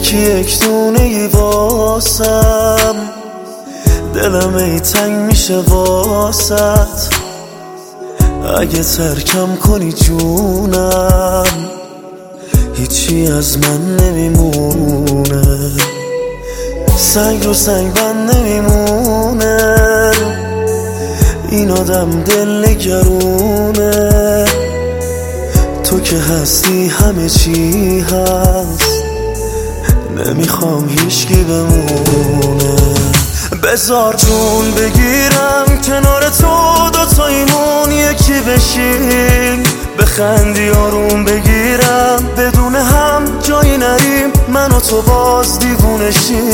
یکی یک دونه ای واسم، دلم ای تنگ میشه واسط. اگه ترکم کنی جونم، هیچی از من نمیمونه. سنگ رو سنگ بند نمیمونه، این آدم دل نگرونه. تو که هستی همه چی هست، نمیخوام هیچکی بمونه. بذار جون بگیرم کنار تو، دوتاییمون یکی بشیم. بخندی آروم بگیرم، بدون هم جایی نریم، من و تو باز دیوونه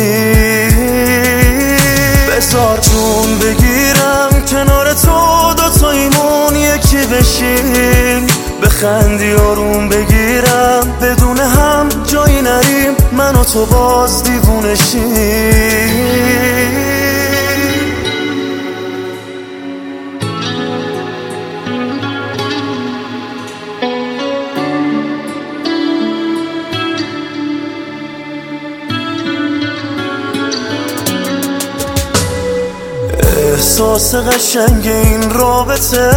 شیم. بذار جون بگیرم کنار تو، دوتاییمون یکی بشیم. بخندی آروم بگیرم، بدون هم جایی نریم، من و تو باز دیوونه شیم. احساس قشنگ این رابطه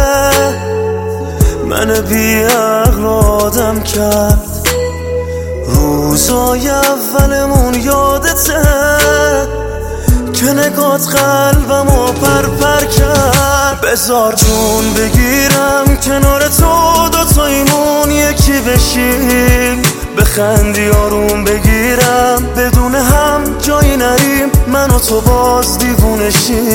من بی‌عقل آدم کرد. روزای اولمون یادته که نگات قلبمو پر کرد. بذار جون بگیرم کنار تو، دوتاییمون یکی بشیم. بخندی آروم بگیرم، بدون هم جایی نریم، من و تو باز دیوونه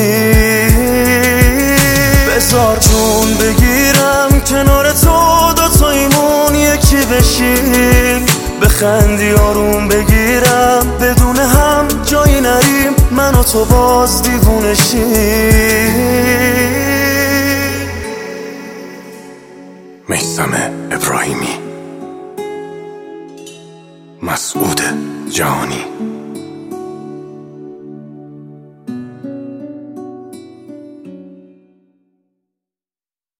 شیم. بذار جون بگیرم کنار تو، دوتاییمون یکی بشیم. بخندی آروم بگیرم، بدون هم جایی نریم، من و تو باز دیوونه شیم. میثم ابراهیمی، مسعود جهانی.